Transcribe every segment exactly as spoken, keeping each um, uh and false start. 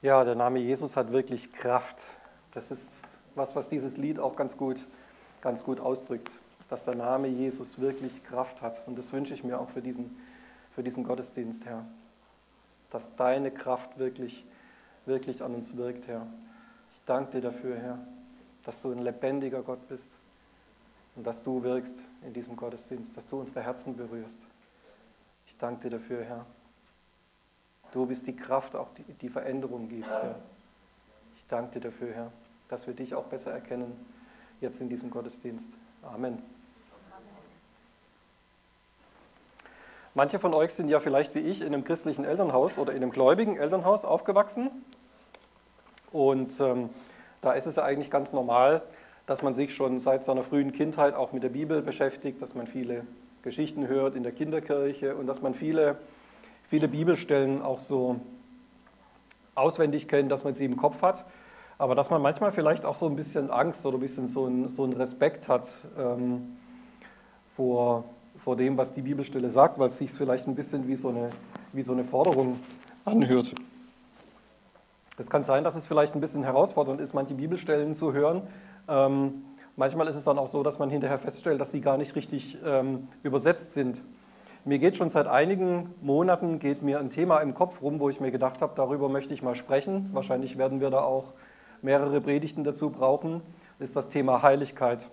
Ja, der Name Jesus hat wirklich Kraft. Das ist was, was dieses Lied auch ganz gut, ganz gut ausdrückt, dass der Name Jesus wirklich Kraft hat. Und das wünsche ich mir auch für diesen, für diesen Gottesdienst, Herr. Dass deine Kraft wirklich, wirklich an uns wirkt, Herr. Ich danke dir dafür, Herr, dass du ein lebendiger Gott bist und dass du wirkst in diesem Gottesdienst, dass du unsere Herzen berührst. Ich danke dir dafür, Herr. Du bist die Kraft, auch die, die Veränderung gibt, Herr. Ich danke dir dafür, Herr, dass wir dich auch besser erkennen, jetzt in diesem Gottesdienst. Amen. Manche von euch sind ja vielleicht wie ich in einem christlichen Elternhaus oder in einem gläubigen Elternhaus aufgewachsen. Und ähm, da ist es ja eigentlich ganz normal, dass man sich schon seit seiner frühen Kindheit auch mit der Bibel beschäftigt, dass man viele Geschichten hört in der Kinderkirche und dass man viele viele Bibelstellen auch so auswendig kennt, dass man sie im Kopf hat, aber dass man manchmal vielleicht auch so ein bisschen Angst oder ein bisschen so einen so einen Respekt hat ähm, vor, vor dem, was die Bibelstelle sagt, weil es sich vielleicht ein bisschen wie so eine, wie so eine Forderung anhört. Es kann sein, dass es vielleicht ein bisschen herausfordernd ist, manche Bibelstellen zu hören. Ähm, manchmal ist es dann auch so, dass man hinterher feststellt, dass sie gar nicht richtig ähm, übersetzt sind. Mir geht schon seit einigen Monaten geht mir ein Thema im Kopf rum, wo ich mir gedacht habe, darüber möchte ich mal sprechen. Wahrscheinlich werden wir da auch mehrere Predigten dazu brauchen. Das ist das Thema Heiligkeit.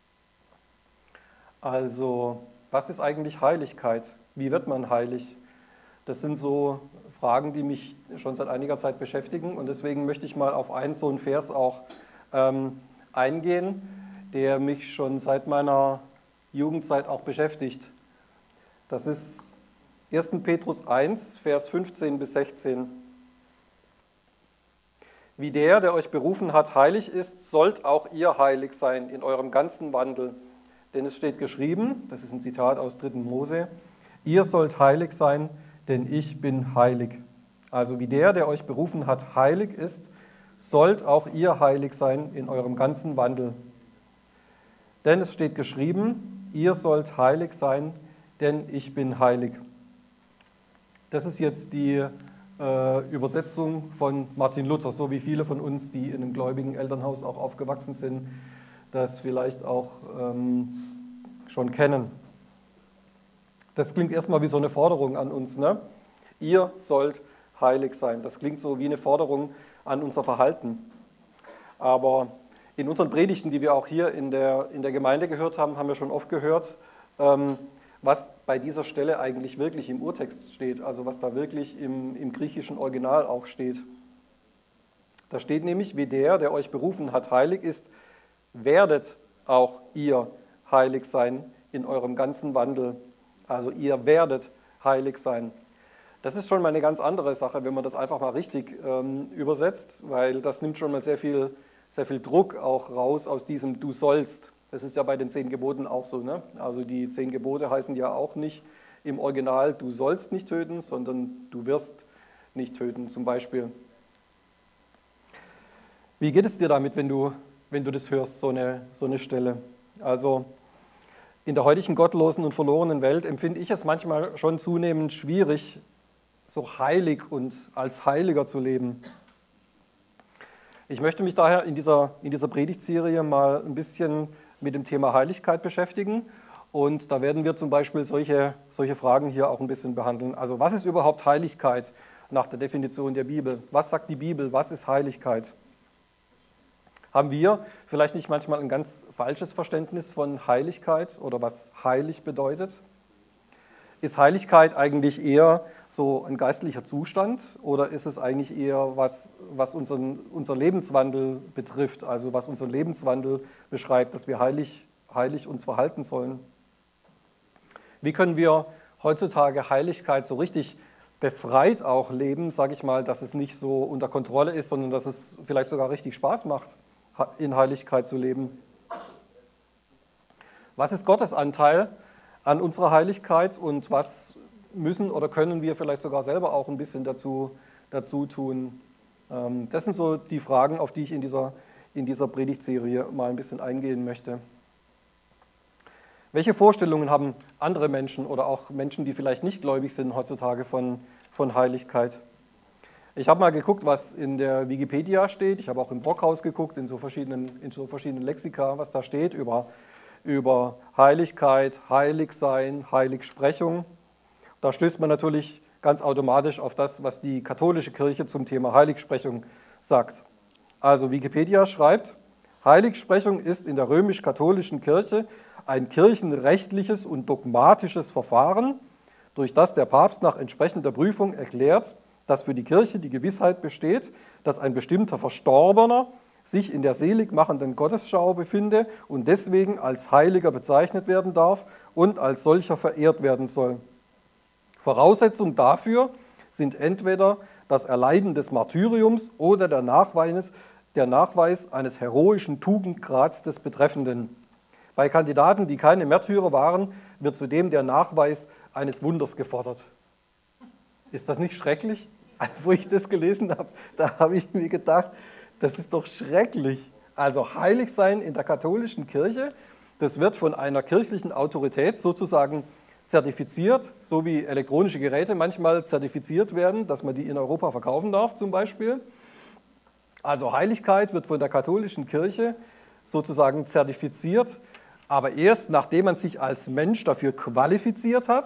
Also, was ist eigentlich Heiligkeit? Wie wird man heilig? Das sind so Fragen, die mich schon seit einiger Zeit beschäftigen. Und deswegen möchte ich mal auf einen so einen Vers auch ähm, eingehen, der mich schon seit meiner Jugendzeit auch beschäftigt. Das ist erster Petrus eins, Vers fünfzehn bis sechzehn. Wie der, der euch berufen hat, heilig ist, sollt auch ihr heilig sein in eurem ganzen Wandel. Denn es steht geschrieben, das ist ein Zitat aus dritten Mose, ihr sollt heilig sein, denn ich bin heilig. Also wie der, der euch berufen hat, heilig ist, sollt auch ihr heilig sein in eurem ganzen Wandel. Denn es steht geschrieben, ihr sollt heilig sein, denn ich bin heilig. Das ist jetzt die äh, Übersetzung von Martin Luther, so wie viele von uns, die in einem gläubigen Elternhaus auch aufgewachsen sind, das vielleicht auch ähm, schon kennen. Das klingt erstmal wie so eine Forderung an uns, ne? Ihr sollt heilig sein. Das klingt so wie eine Forderung an unser Verhalten. Aber in unseren Predigten, die wir auch hier in der, in der Gemeinde gehört haben, haben wir schon oft gehört, ähm, was bei dieser Stelle eigentlich wirklich im Urtext steht, also was da wirklich im, im griechischen Original auch steht. Da steht nämlich, wie der, der euch berufen hat, heilig ist, werdet auch ihr heilig sein in eurem ganzen Wandel. Also ihr werdet heilig sein. Das ist schon mal eine ganz andere Sache, wenn man das einfach mal richtig ähm, übersetzt, weil das nimmt schon mal sehr viel, sehr viel Druck auch raus aus diesem Du sollst. Das ist ja bei den zehn Geboten auch so, ne? Also die zehn Gebote heißen ja auch nicht im Original, du sollst nicht töten, sondern du wirst nicht töten zum Beispiel. Wie geht es dir damit, wenn du, wenn du das hörst, so eine, so eine Stelle? Also in der heutigen gottlosen und verlorenen Welt empfinde ich es manchmal schon zunehmend schwierig, so heilig und als Heiliger zu leben. Ich möchte mich daher in dieser, in dieser Predigtserie mal ein bisschen mit dem Thema Heiligkeit beschäftigen und da werden wir zum Beispiel solche, solche Fragen hier auch ein bisschen behandeln. Also was ist überhaupt Heiligkeit nach der Definition der Bibel? Was sagt die Bibel? Was ist Heiligkeit? Haben wir vielleicht nicht manchmal ein ganz falsches Verständnis von Heiligkeit oder was heilig bedeutet? Ist Heiligkeit eigentlich eher so ein geistlicher Zustand oder ist es eigentlich eher was, was unseren, unser Lebenswandel betrifft, also was unseren Lebenswandel beschreibt, dass wir heilig, heilig uns verhalten sollen? Wie können wir heutzutage Heiligkeit so richtig befreit auch leben, sage ich mal, dass es nicht so unter Kontrolle ist, sondern dass es vielleicht sogar richtig Spaß macht, in Heiligkeit zu leben? Was ist Gottes Anteil an unserer Heiligkeit und was müssen oder können wir vielleicht sogar selber auch ein bisschen dazu, dazu tun? Das sind so die Fragen, auf die ich in dieser, in dieser Predigtserie mal ein bisschen eingehen möchte. Welche Vorstellungen haben andere Menschen oder auch Menschen, die vielleicht nicht gläubig sind, heutzutage von, von Heiligkeit? Ich habe mal geguckt, was in der Wikipedia steht. Ich habe auch im Brockhaus geguckt, in so verschiedenen, in so verschiedenen Lexika, was da steht über, über Heiligkeit, Heiligsein, Heiligsprechung. Da stößt man natürlich ganz automatisch auf das, was die katholische Kirche zum Thema Heiligsprechung sagt. Also Wikipedia schreibt, Heiligsprechung ist in der römisch-katholischen Kirche ein kirchenrechtliches und dogmatisches Verfahren, durch das der Papst nach entsprechender Prüfung erklärt, dass für die Kirche die Gewissheit besteht, dass ein bestimmter Verstorbener sich in der selig machenden Gottesschau befinde und deswegen als Heiliger bezeichnet werden darf und als solcher verehrt werden soll. Voraussetzung dafür sind entweder das Erleiden des Martyriums oder der Nachweis, der Nachweis eines heroischen Tugendgrads des Betreffenden. Bei Kandidaten, die keine Märtyrer waren, wird zudem der Nachweis eines Wunders gefordert. Ist das nicht schrecklich? Also, wo ich das gelesen habe, da habe ich mir gedacht, das ist doch schrecklich. Also heilig sein in der katholischen Kirche, das wird von einer kirchlichen Autorität sozusagen zertifiziert, so wie elektronische Geräte manchmal zertifiziert werden, dass man die in Europa verkaufen darf zum Beispiel. Also Heiligkeit wird von der katholischen Kirche sozusagen zertifiziert, aber erst nachdem man sich als Mensch dafür qualifiziert hat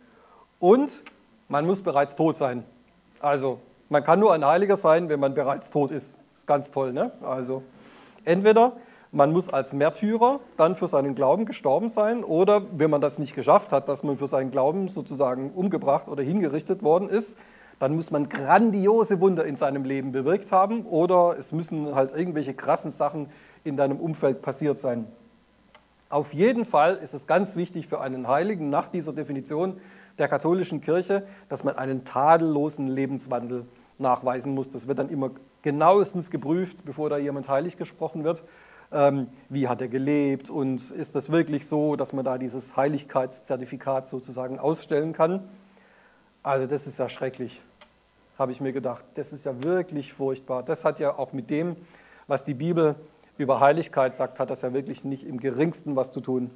und man muss bereits tot sein. Also man kann nur ein Heiliger sein, wenn man bereits tot ist. Das ist ganz toll, ne? Also entweder man muss als Märtyrer dann für seinen Glauben gestorben sein oder wenn man das nicht geschafft hat, dass man für seinen Glauben sozusagen umgebracht oder hingerichtet worden ist, dann muss man grandiose Wunder in seinem Leben bewirkt haben oder es müssen halt irgendwelche krassen Sachen in deinem Umfeld passiert sein. Auf jeden Fall ist es ganz wichtig für einen Heiligen nach dieser Definition der katholischen Kirche, dass man einen tadellosen Lebenswandel nachweisen muss. Das wird dann immer genauestens geprüft, bevor da jemand heilig gesprochen wird. Ähm, wie hat er gelebt und ist das wirklich so, dass man da dieses Heiligkeitszertifikat sozusagen ausstellen kann? Also das ist ja schrecklich, habe ich mir gedacht. Das ist ja wirklich furchtbar. Das hat ja auch mit dem, was die Bibel über Heiligkeit sagt, hat das ja wirklich nicht im geringsten was zu tun.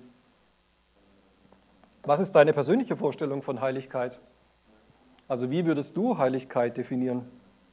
Was ist deine persönliche Vorstellung von Heiligkeit? Also wie würdest du Heiligkeit definieren?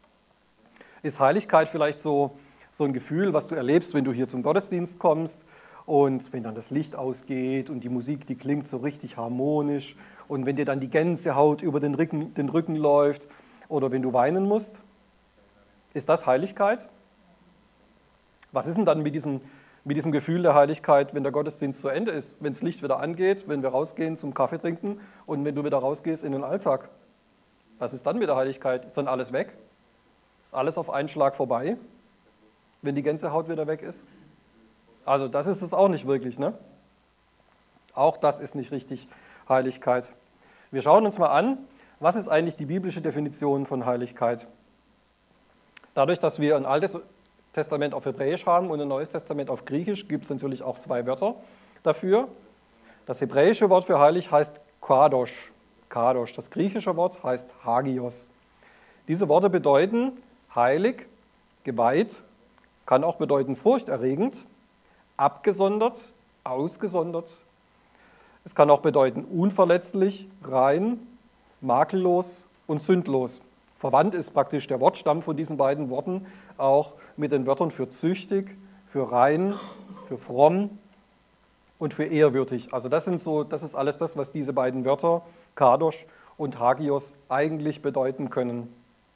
Ist Heiligkeit vielleicht so, so ein Gefühl, was du erlebst, wenn du hier zum Gottesdienst kommst und wenn dann das Licht ausgeht und die Musik, die klingt so richtig harmonisch und wenn dir dann die Gänsehaut über den Rücken, den Rücken läuft oder wenn du weinen musst? Ist das Heiligkeit? Was ist denn dann mit diesem, mit diesem Gefühl der Heiligkeit, wenn der Gottesdienst zu Ende ist, wenn das Licht wieder angeht, wenn wir rausgehen zum Kaffee trinken und wenn du wieder rausgehst in den Alltag? Was ist dann mit der Heiligkeit? Ist dann alles weg? Ist alles auf einen Schlag vorbei, wenn die Gänsehaut wieder weg ist? Also das ist es auch nicht wirklich, ne? Auch das ist nicht richtig Heiligkeit. Wir schauen uns mal an, was ist eigentlich die biblische Definition von Heiligkeit? Dadurch, dass wir ein Altes Testament auf Hebräisch haben und ein Neues Testament auf Griechisch, gibt es natürlich auch zwei Wörter dafür. Das hebräische Wort für heilig heißt Kadosh. Kadosh. Das griechische Wort heißt Hagios. Diese Worte bedeuten heilig, geweiht, kann auch bedeuten furchterregend, abgesondert, ausgesondert. Es kann auch bedeuten unverletzlich, rein, makellos und sündlos. Verwandt ist praktisch der Wortstamm von diesen beiden Worten auch mit den Wörtern für züchtig, für rein, für fromm und für ehrwürdig. Also das sind so, das ist alles das, was diese beiden Wörter, Kadosh und Hagios, eigentlich bedeuten können.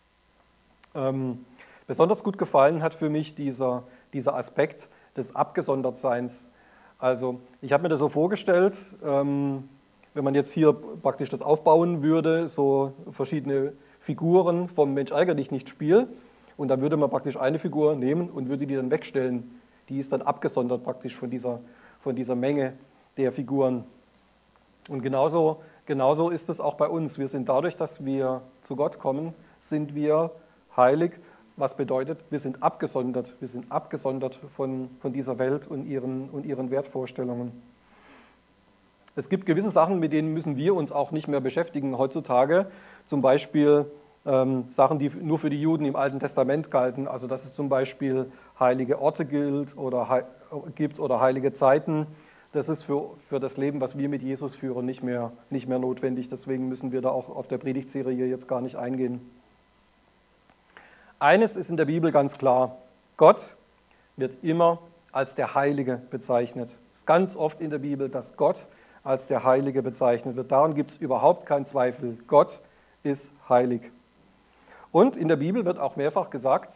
Ähm, besonders gut gefallen hat für mich dieser, dieser Aspekt des Abgesondertseins. Also ich habe mir das so vorgestellt, ähm, wenn man jetzt hier praktisch das aufbauen würde, so verschiedene Figuren vom Mensch ärger dich nicht Spiel, und dann würde man praktisch eine Figur nehmen und würde die dann wegstellen. Die ist dann abgesondert praktisch von dieser, von dieser Menge der Figuren. Und genauso, genauso ist es auch bei uns. Wir sind dadurch, dass wir zu Gott kommen, sind wir heilig, was bedeutet, wir sind abgesondert. Wir sind abgesondert von, von dieser Welt und ihren, und ihren Wertvorstellungen. Es gibt gewisse Sachen, mit denen müssen wir uns auch nicht mehr beschäftigen heutzutage. Zum Beispiel ähm, Sachen, die nur für die Juden im Alten Testament galten. Also dass es zum Beispiel heilige Orte gilt oder hei- gibt oder heilige Zeiten. Das ist für, für das Leben, was wir mit Jesus führen, nicht mehr, nicht mehr notwendig. Deswegen müssen wir da auch auf der Predigtserie jetzt gar nicht eingehen. Eines ist in der Bibel ganz klar: Gott wird immer als der Heilige bezeichnet. Es ist ganz oft in der Bibel, dass Gott als der Heilige bezeichnet wird. Daran gibt es überhaupt keinen Zweifel. Gott ist heilig. Und in der Bibel wird auch mehrfach gesagt,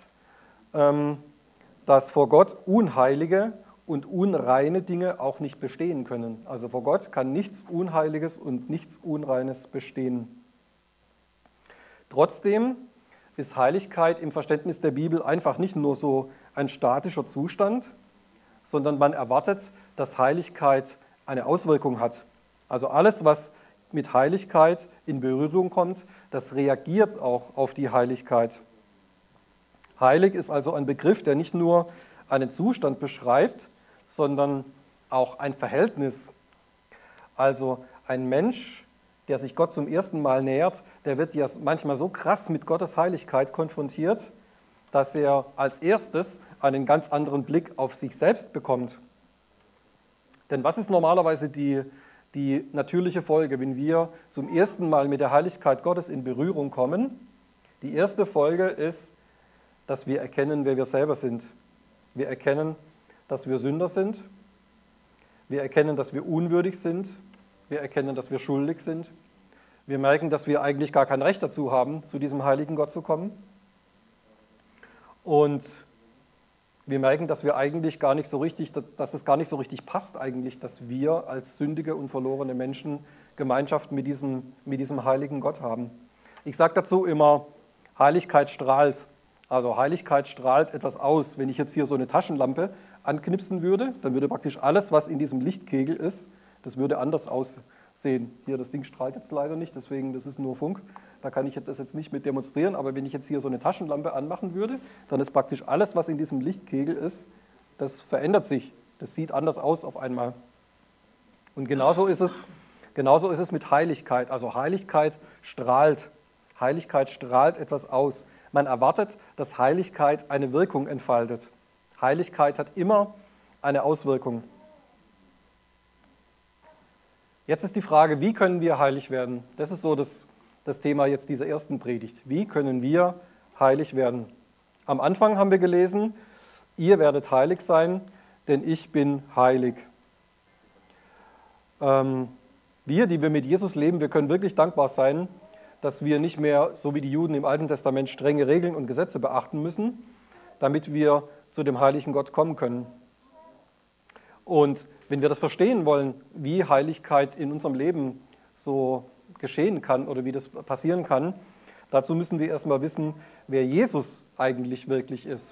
dass vor Gott unheilige und unreine Dinge auch nicht bestehen können. Also vor Gott kann nichts Unheiliges und nichts Unreines bestehen. Trotzdem ist Heiligkeit im Verständnis der Bibel einfach nicht nur so ein statischer Zustand, sondern man erwartet, dass Heiligkeit eine Auswirkung hat. Also alles, was mit Heiligkeit in Berührung kommt, das reagiert auch auf die Heiligkeit. Heilig ist also ein Begriff, der nicht nur einen Zustand beschreibt, sondern auch ein Verhältnis. Also ein Mensch, der sich Gott zum ersten Mal nähert, der wird ja manchmal so krass mit Gottes Heiligkeit konfrontiert, dass er als erstes einen ganz anderen Blick auf sich selbst bekommt. Denn was ist normalerweise die, die natürliche Folge, wenn wir zum ersten Mal mit der Heiligkeit Gottes in Berührung kommen? Die erste Folge ist, dass wir erkennen, wer wir selber sind. Wir erkennen, dass wir Sünder sind. Wir erkennen, dass wir unwürdig sind. Wir erkennen, dass wir schuldig sind. Wir merken, dass wir eigentlich gar kein Recht dazu haben, zu diesem heiligen Gott zu kommen. Und wir merken, dass wir eigentlich gar nicht so richtig, dass es gar nicht so richtig passt eigentlich, dass wir als sündige und verlorene Menschen Gemeinschaft mit diesem, mit diesem heiligen Gott haben. Ich sage dazu immer, Heiligkeit strahlt. Also Heiligkeit strahlt etwas aus. Wenn ich jetzt hier so eine Taschenlampe anknipsen würde, dann würde praktisch alles, was in diesem Lichtkegel ist, das würde anders aussehen. Hier, das Ding strahlt jetzt leider nicht, deswegen, das ist nur Funk. Da kann ich das jetzt nicht mit demonstrieren, aber wenn ich jetzt hier so eine Taschenlampe anmachen würde, dann ist praktisch alles, was in diesem Lichtkegel ist, das verändert sich. Das sieht anders aus auf einmal. Und genauso ist es, genauso ist es mit Heiligkeit. Also Heiligkeit strahlt. Heiligkeit strahlt etwas aus. Man erwartet, dass Heiligkeit eine Wirkung entfaltet. Heiligkeit hat immer eine Auswirkung. Jetzt ist die Frage, wie können wir heilig werden? Das ist so das, das Thema jetzt dieser ersten Predigt. Wie können wir heilig werden? Am Anfang haben wir gelesen, ihr werdet heilig sein, denn ich bin heilig. Ähm, wir, die wir mit Jesus leben, wir können wirklich dankbar sein, dass wir nicht mehr, so wie die Juden im Alten Testament, strenge Regeln und Gesetze beachten müssen, damit wir zu dem heiligen Gott kommen können. Und wenn wir das verstehen wollen, wie Heiligkeit in unserem Leben so geschehen kann oder wie das passieren kann, dazu müssen wir erstmal wissen, wer Jesus eigentlich wirklich ist.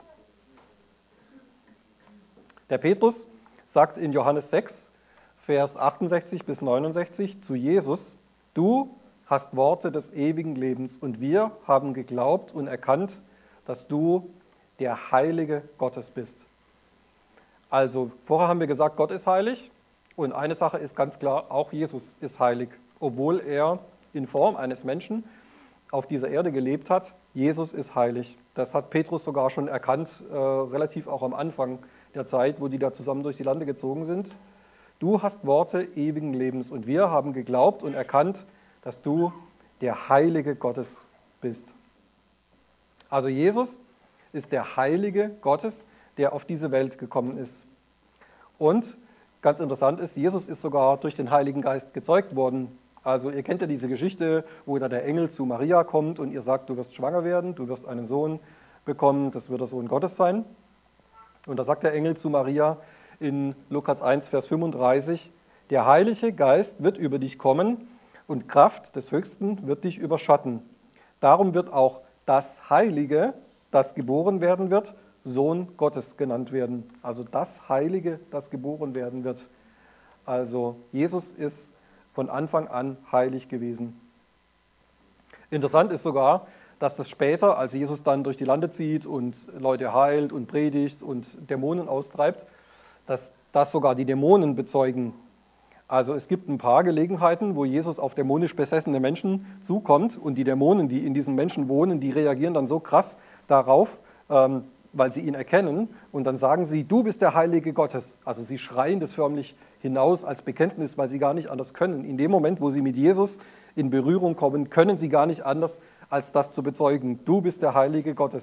Der Petrus sagt in Johannes sechs, Vers achtundsechzig bis neunundsechzig zu Jesus: Du hast Worte des ewigen Lebens und wir haben geglaubt und erkannt, dass du der Heilige Gottes bist. Also vorher haben wir gesagt, Gott ist heilig und eine Sache ist ganz klar, auch Jesus ist heilig, obwohl er in Form eines Menschen auf dieser Erde gelebt hat. Jesus ist heilig. Das hat Petrus sogar schon erkannt, äh, relativ auch am Anfang der Zeit, wo die da zusammen durch die Lande gezogen sind. Du hast Worte ewigen Lebens und wir haben geglaubt und erkannt, dass du der Heilige Gottes bist. Also Jesus ist der Heilige Gottes, der auf diese Welt gekommen ist. Und ganz interessant ist, Jesus ist sogar durch den Heiligen Geist gezeugt worden. Also ihr kennt ja diese Geschichte, wo da der Engel zu Maria kommt und ihr sagt, du wirst schwanger werden, du wirst einen Sohn bekommen, das wird der Sohn Gottes sein. Und da sagt der Engel zu Maria in Lukas eins, Vers fünfunddreißig, der Heilige Geist wird über dich kommen und Kraft des Höchsten wird dich überschatten. Darum wird auch das Heilige, das geboren werden wird, Sohn Gottes genannt werden. Also das Heilige, das geboren werden wird. Also Jesus ist von Anfang an heilig gewesen. Interessant ist sogar, dass das später, als Jesus dann durch die Lande zieht und Leute heilt und predigt und Dämonen austreibt, dass das sogar die Dämonen bezeugen. Also es gibt ein paar Gelegenheiten, wo Jesus auf dämonisch besessene Menschen zukommt und die Dämonen, die in diesen Menschen wohnen, die reagieren dann so krass darauf, ähm, weil sie ihn erkennen und dann sagen sie, du bist der Heilige Gottes. Also sie schreien das förmlich hinaus als Bekenntnis, weil sie gar nicht anders können. In dem Moment, wo sie mit Jesus in Berührung kommen, können sie gar nicht anders, als das zu bezeugen. Du bist der Heilige Gottes.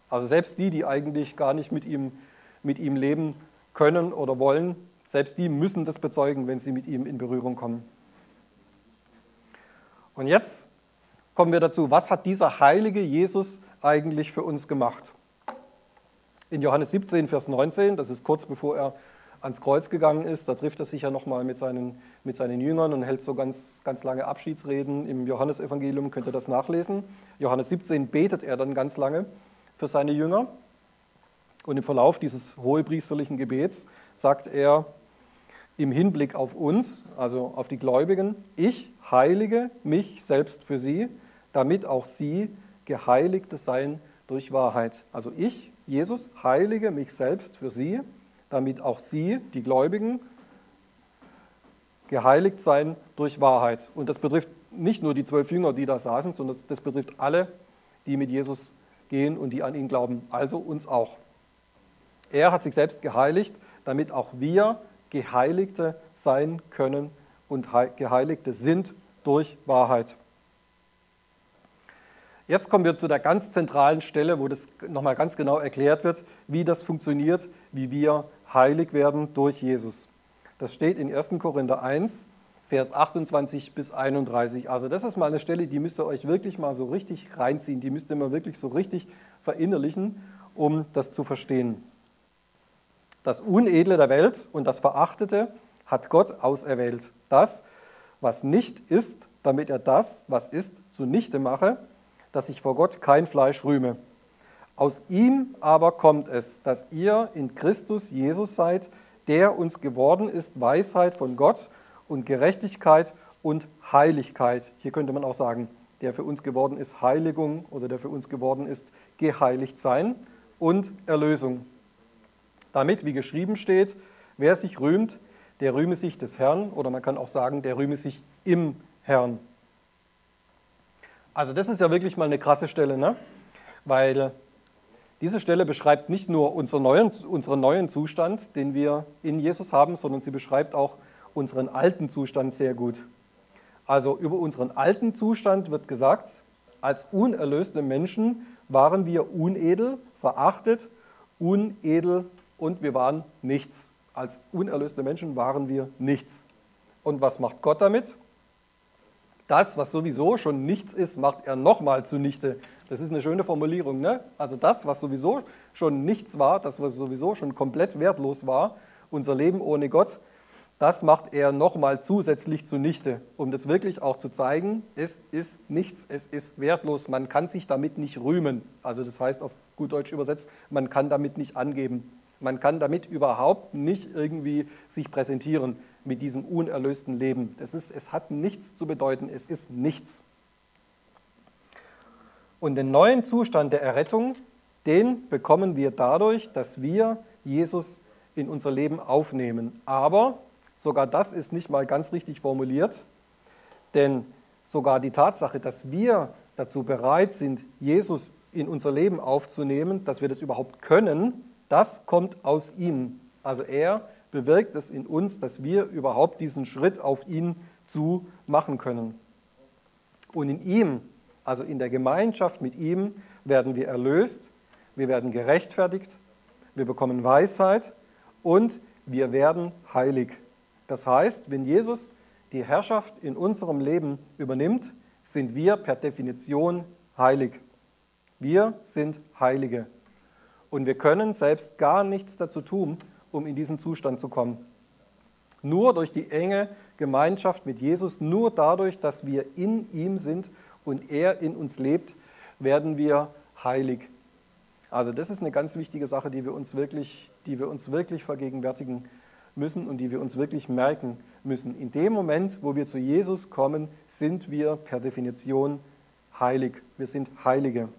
Also selbst die, die eigentlich gar nicht mit ihm, mit ihm leben können oder wollen, selbst die müssen das bezeugen, wenn sie mit ihm in Berührung kommen. Und jetzt kommen wir dazu, was hat dieser heilige Jesus eigentlich für uns gemacht? In Johannes siebzehn, Vers neunzehn, das ist kurz bevor er ans Kreuz gegangen ist, da trifft er sich ja nochmal mit seinen, mit seinen Jüngern und hält so ganz, ganz lange Abschiedsreden. Im Johannesevangelium könnt ihr das nachlesen. Johannes siebzehn betet er dann ganz lange für seine Jünger. Und im Verlauf dieses hohepriesterlichen Gebets sagt er im Hinblick auf uns, also auf die Gläubigen, ich heilige mich selbst für sie, damit auch sie Geheiligte seien durch Wahrheit. Also ich, Jesus, heilige mich selbst für sie, damit auch sie, die Gläubigen, geheiligt seien durch Wahrheit. Und das betrifft nicht nur die zwölf Jünger, die da saßen, sondern das betrifft alle, die mit Jesus gehen und die an ihn glauben, also uns auch. Er hat sich selbst geheiligt, damit auch wir Geheiligte sein können und Geheiligte sind durch Wahrheit. Jetzt kommen wir zu der ganz zentralen Stelle, wo das nochmal ganz genau erklärt wird, wie das funktioniert, wie wir heilig werden durch Jesus. Das steht in ersten Korinther eins, Vers achtundzwanzig bis einunddreißig. Also das ist mal eine Stelle, die müsst ihr euch wirklich mal so richtig reinziehen, die müsst ihr mal wirklich so richtig verinnerlichen, um das zu verstehen. Das Unedle der Welt und das Verachtete hat Gott auserwählt. Das, was nicht ist, damit er das, was ist, zunichte mache, dass ich vor Gott kein Fleisch rühme. Aus ihm aber kommt es, dass ihr in Christus Jesus seid, der uns geworden ist Weisheit von Gott und Gerechtigkeit und Heiligkeit. Hier könnte man auch sagen, der für uns geworden ist Heiligung oder der für uns geworden ist geheiligt sein und Erlösung. Damit, wie geschrieben steht, wer sich rühmt, der rühme sich des Herrn, oder man kann auch sagen, der rühme sich im Herrn. Also das ist ja wirklich mal eine krasse Stelle, ne? Weil diese Stelle beschreibt nicht nur unseren neuen, unseren neuen Zustand, den wir in Jesus haben, sondern sie beschreibt auch unseren alten Zustand sehr gut. Also über unseren alten Zustand wird gesagt, als unerlöste Menschen waren wir unedel, verachtet, unedel und wir waren nichts. Als unerlöste Menschen waren wir nichts. Und was macht Gott damit? Das, was sowieso schon nichts ist, macht er nochmal zunichte. Das ist eine schöne Formulierung, ne? Also das, was sowieso schon nichts war, das, was sowieso schon komplett wertlos war, unser Leben ohne Gott, das macht er nochmal zusätzlich zunichte, um das wirklich auch zu zeigen, es ist nichts, es ist wertlos, man kann sich damit nicht rühmen. Also das heißt auf gut Deutsch übersetzt, man kann damit nicht angeben. Man kann damit überhaupt nicht irgendwie sich präsentieren mit diesem unerlösten Leben. Das ist, es hat nichts zu bedeuten, es ist nichts. Und den neuen Zustand der Errettung, den bekommen wir dadurch, dass wir Jesus in unser Leben aufnehmen. Aber sogar das ist nicht mal ganz richtig formuliert, denn sogar die Tatsache, dass wir dazu bereit sind, Jesus in unser Leben aufzunehmen, dass wir das überhaupt können, das kommt aus ihm. Also er bewirkt es in uns, dass wir überhaupt diesen Schritt auf ihn zu machen können. Und in ihm, also in der Gemeinschaft mit ihm, werden wir erlöst, wir werden gerechtfertigt, wir bekommen Weisheit und wir werden heilig. Das heißt, wenn Jesus die Herrschaft in unserem Leben übernimmt, sind wir per Definition heilig. Wir sind Heilige. Und wir können selbst gar nichts dazu tun, um in diesen Zustand zu kommen. Nur durch die enge Gemeinschaft mit Jesus, nur dadurch, dass wir in ihm sind und er in uns lebt, werden wir heilig. Also das ist eine ganz wichtige Sache, die wir uns wirklich, die wir uns wirklich vergegenwärtigen müssen und die wir uns wirklich merken müssen. In dem Moment, wo wir zu Jesus kommen, sind wir per Definition heilig. Wir sind Heilige.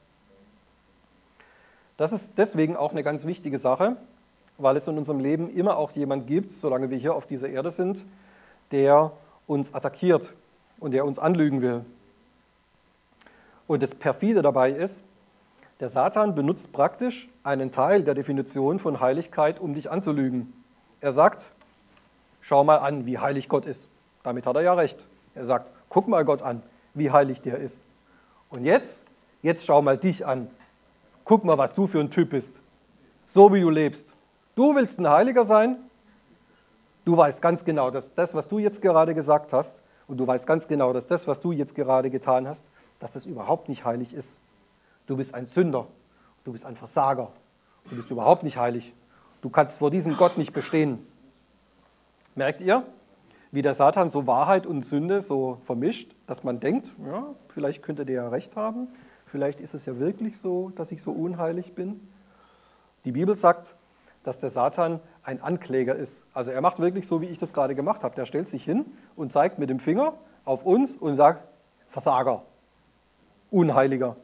Das ist deswegen auch eine ganz wichtige Sache, weil es in unserem Leben immer auch jemand gibt, solange wir hier auf dieser Erde sind, der uns attackiert und der uns anlügen will. Und das Perfide dabei ist, der Satan benutzt praktisch einen Teil der Definition von Heiligkeit, um dich anzulügen. Er sagt, schau mal an, wie heilig Gott ist. Damit hat er ja recht. Er sagt, guck mal Gott an, wie heilig der ist. Und jetzt, jetzt schau mal dich an. guck mal, was du für ein Typ bist, so wie du lebst. Du willst ein Heiliger sein, du weißt ganz genau, dass das, was du jetzt gerade gesagt hast, und du weißt ganz genau, dass das, was du jetzt gerade getan hast, dass das überhaupt nicht heilig ist. Du bist ein Sünder, du bist ein Versager, du bist überhaupt nicht heilig. Du kannst vor diesem Gott nicht bestehen. Merkt ihr, wie der Satan so Wahrheit und Sünde so vermischt, dass man denkt, ja, vielleicht könnte der ja recht haben, vielleicht ist es ja wirklich so, dass ich so unheilig bin. Die Bibel sagt, dass der Satan ein Ankläger ist. Also er macht wirklich so, wie ich das gerade gemacht habe. Der stellt sich hin und zeigt mit dem Finger auf uns und sagt, Versager, Unheiliger,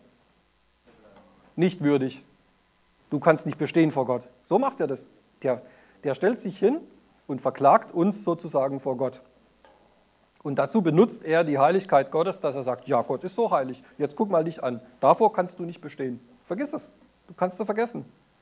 nicht würdig, du kannst nicht bestehen vor Gott. So macht er das. Der, der stellt sich hin und verklagt uns sozusagen vor Gott. Und dazu benutzt er die Heiligkeit Gottes, dass er sagt, ja, Gott ist so heilig, jetzt guck mal dich an, davor kannst du nicht bestehen. Vergiss es, du kannst es vergessen.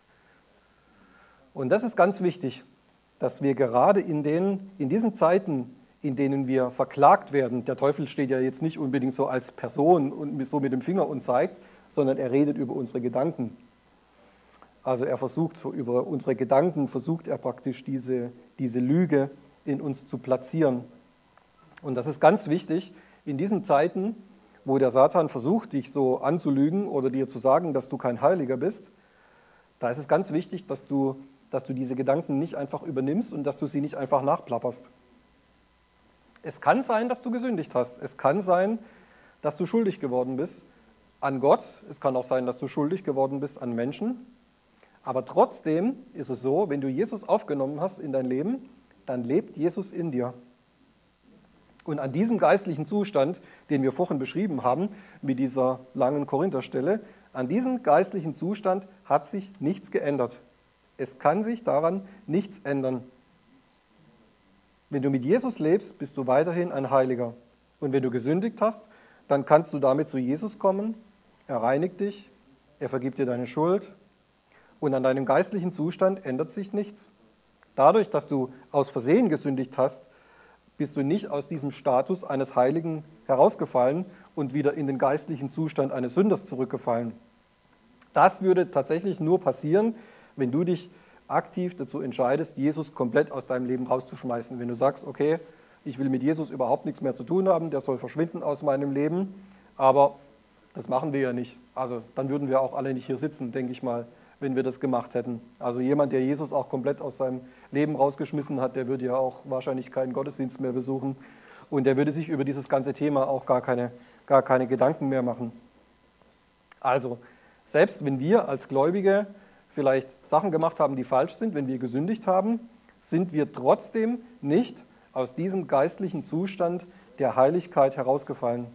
Und das ist ganz wichtig, dass wir gerade in, den, in diesen Zeiten, in denen wir verklagt werden, der Teufel steht ja jetzt nicht unbedingt so als Person und so mit dem Finger und zeigt, sondern er redet über unsere Gedanken. Also er versucht, so über unsere Gedanken, versucht er praktisch diese, diese Lüge in uns zu platzieren. Und das ist ganz wichtig, in diesen Zeiten, wo der Satan versucht, dich so anzulügen oder dir zu sagen, dass du kein Heiliger bist, da ist es ganz wichtig, dass du dass du diese Gedanken nicht einfach übernimmst und dass du sie nicht einfach nachplapperst. Es kann sein, dass du gesündigt hast. Es kann sein, dass du schuldig geworden bist an Gott. Es kann auch sein, dass du schuldig geworden bist an Menschen. Aber trotzdem ist es so, wenn du Jesus aufgenommen hast in dein Leben, dann lebt Jesus in dir. Und an diesem geistlichen Zustand, den wir vorhin beschrieben haben, mit dieser langen Korintherstelle, an diesem geistlichen Zustand hat sich nichts geändert. Es kann sich daran nichts ändern. Wenn du mit Jesus lebst, bist du weiterhin ein Heiliger. Und wenn du gesündigt hast, dann kannst du damit zu Jesus kommen. Er reinigt dich, er vergibt dir deine Schuld. Und an deinem geistlichen Zustand ändert sich nichts. Dadurch, dass du aus Versehen gesündigt hast, bist du nicht aus diesem Status eines Heiligen herausgefallen und wieder in den geistlichen Zustand eines Sünders zurückgefallen. Das würde tatsächlich nur passieren, wenn du dich aktiv dazu entscheidest, Jesus komplett aus deinem Leben rauszuschmeißen. Wenn du sagst, okay, ich will mit Jesus überhaupt nichts mehr zu tun haben, der soll verschwinden aus meinem Leben, aber das machen wir ja nicht. Also dann würden wir auch alle nicht hier sitzen, denke ich mal, wenn wir das gemacht hätten. Also jemand, der Jesus auch komplett aus seinem Leben rausgeschmissen hat, der würde ja auch wahrscheinlich keinen Gottesdienst mehr besuchen und der würde sich über dieses ganze Thema auch gar keine, gar keine Gedanken mehr machen. Also, selbst wenn wir als Gläubige vielleicht Sachen gemacht haben, die falsch sind, wenn wir gesündigt haben, sind wir trotzdem nicht aus diesem geistlichen Zustand der Heiligkeit herausgefallen.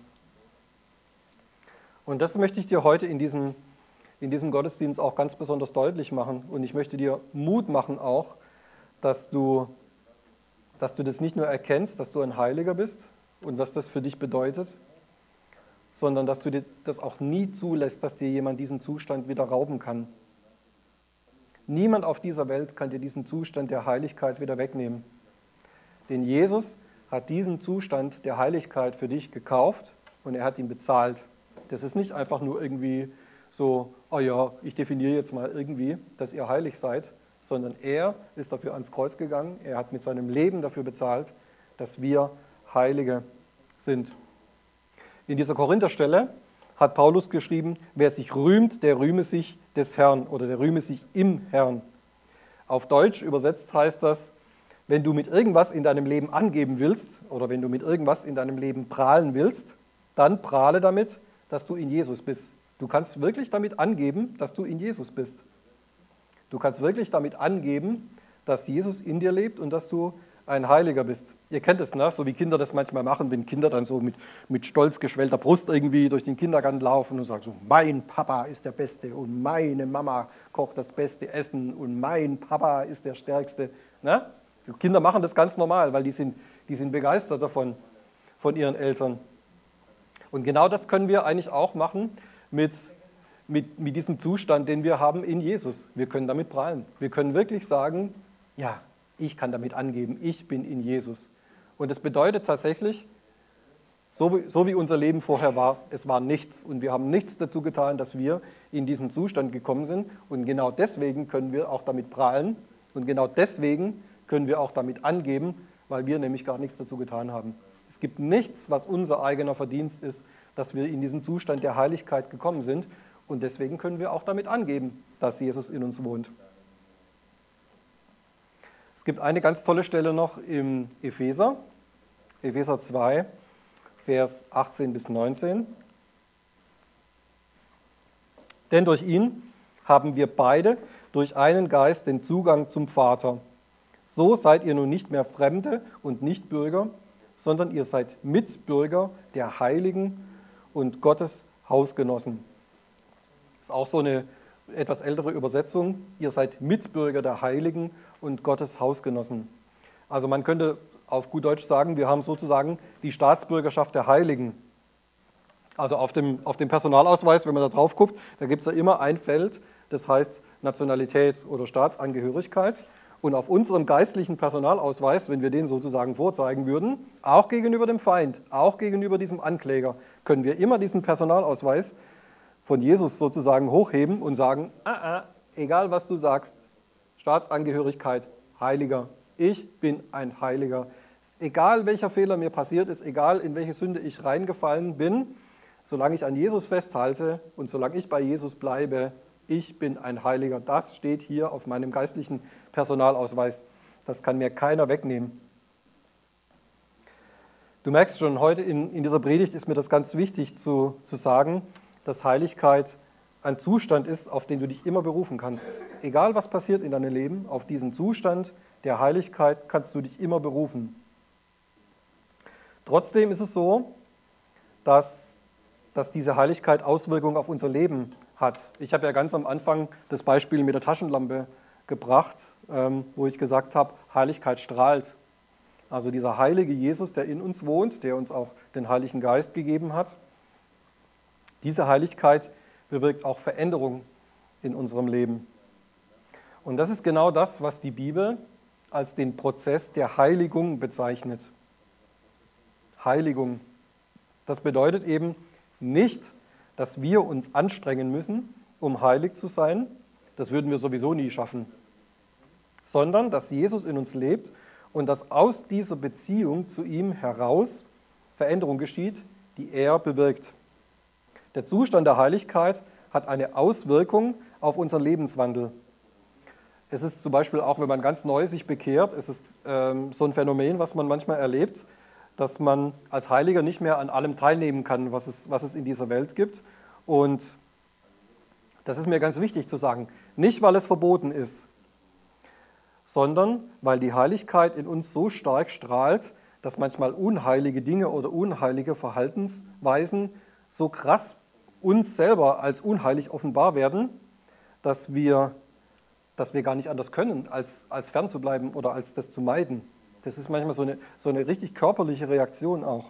Und das möchte ich dir heute in diesem, in diesem Gottesdienst auch ganz besonders deutlich machen. Und ich möchte dir Mut machen auch, dass du, dass du das nicht nur erkennst, dass du ein Heiliger bist und was das für dich bedeutet, sondern dass du dir das auch nie zulässt, dass dir jemand diesen Zustand wieder rauben kann. Niemand auf dieser Welt kann dir diesen Zustand der Heiligkeit wieder wegnehmen. Denn Jesus hat diesen Zustand der Heiligkeit für dich gekauft und er hat ihn bezahlt. Das ist nicht einfach nur irgendwie so, oh ja, ich definiere jetzt mal irgendwie, dass ihr heilig seid, sondern er ist dafür ans Kreuz gegangen, er hat mit seinem Leben dafür bezahlt, dass wir Heilige sind. In dieser Korintherstelle hat Paulus geschrieben, wer sich rühmt, der rühme sich des Herrn oder der rühme sich im Herrn. Auf Deutsch übersetzt heißt das, wenn du mit irgendwas in deinem Leben angeben willst oder wenn du mit irgendwas in deinem Leben prahlen willst, dann prahle damit, dass du in Jesus bist. Du kannst wirklich damit angeben, dass du in Jesus bist. Du kannst wirklich damit angeben, dass Jesus in dir lebt und dass du ein Heiliger bist. Ihr kennt es, ne? So wie Kinder das manchmal machen, wenn Kinder dann so mit, mit stolz geschwellter Brust irgendwie durch den Kindergarten laufen und sagen so, mein Papa ist der Beste und meine Mama kocht das beste Essen und mein Papa ist der Stärkste. Ne? Die Kinder machen das ganz normal, weil die sind, die sind begeistert davon, von ihren Eltern. Und genau das können wir eigentlich auch machen mit, mit, mit diesem Zustand, den wir haben in Jesus. Wir können damit prahlen. Wir können wirklich sagen, ja, ich kann damit angeben, ich bin in Jesus. Und das bedeutet tatsächlich, so wie, so wie unser Leben vorher war, es war nichts. Und wir haben nichts dazu getan, dass wir in diesen Zustand gekommen sind. Und genau deswegen können wir auch damit prahlen und genau deswegen können wir auch damit angeben, weil wir nämlich gar nichts dazu getan haben. Es gibt nichts, was unser eigener Verdienst ist, dass wir in diesen Zustand der Heiligkeit gekommen sind. Und deswegen können wir auch damit angeben, dass Jesus in uns wohnt. Es gibt eine ganz tolle Stelle noch im Epheser, Epheser zwei, Vers achtzehn bis neunzehn. Denn durch ihn haben wir beide durch einen Geist den Zugang zum Vater. So seid ihr nun nicht mehr Fremde und Nichtbürger, sondern ihr seid Mitbürger der Heiligen und Gottes Hausgenossen. Das ist auch so eine etwas ältere Übersetzung. Ihr seid Mitbürger der Heiligen und Gottes Hausgenossen. Also man könnte auf gut Deutsch sagen, wir haben sozusagen die Staatsbürgerschaft der Heiligen. Also auf dem, auf dem Personalausweis, wenn man da drauf guckt, da gibt es ja immer ein Feld, das heißt Nationalität oder Staatsangehörigkeit. Und auf unserem geistlichen Personalausweis, wenn wir den sozusagen vorzeigen würden, auch gegenüber dem Feind, auch gegenüber diesem Ankläger, können wir immer diesen Personalausweis von Jesus sozusagen hochheben und sagen, ah, ah, egal was du sagst, Staatsangehörigkeit, Heiliger, ich bin ein Heiliger. Egal welcher Fehler mir passiert ist, egal in welche Sünde ich reingefallen bin, solange ich an Jesus festhalte und solange ich bei Jesus bleibe, ich bin ein Heiliger. Das steht hier auf meinem geistlichen Personalausweis. Das kann mir keiner wegnehmen. Du merkst schon, heute in, in dieser Predigt ist mir das ganz wichtig zu, zu sagen, dass Heiligkeit ein Zustand ist, auf den du dich immer berufen kannst. Egal was passiert in deinem Leben, auf diesen Zustand der Heiligkeit kannst du dich immer berufen. Trotzdem ist es so, dass, dass diese Heiligkeit Auswirkungen auf unser Leben hat. Ich habe ja ganz am Anfang das Beispiel mit der Taschenlampe gebracht, ähm, wo ich gesagt habe, Heiligkeit strahlt. Also dieser heilige Jesus, der in uns wohnt, der uns auch den Heiligen Geist gegeben hat, diese Heiligkeit bewirkt auch Veränderung in unserem Leben. Und das ist genau das, was die Bibel als den Prozess der Heiligung bezeichnet. Heiligung. Das bedeutet eben nicht, dass wir uns anstrengen müssen, um heilig zu sein. Das würden wir sowieso nie schaffen. Sondern, dass Jesus in uns lebt und dass aus dieser Beziehung zu ihm heraus Veränderung geschieht, die er bewirkt. Der Zustand der Heiligkeit hat eine Auswirkung auf unseren Lebenswandel. Es ist zum Beispiel auch, wenn man ganz neu sich bekehrt, es ist ähm, so ein Phänomen, was man manchmal erlebt, dass man als Heiliger nicht mehr an allem teilnehmen kann, was es, was es in dieser Welt gibt. Und das ist mir ganz wichtig zu sagen. Nicht, weil es verboten ist, sondern weil die Heiligkeit in uns so stark strahlt, dass manchmal unheilige Dinge oder unheilige Verhaltensweisen so krass uns selber als unheilig offenbar werden, dass wir, dass wir gar nicht anders können, als, als fern zu bleiben oder als das zu meiden. Das ist manchmal so eine, so eine richtig körperliche Reaktion auch.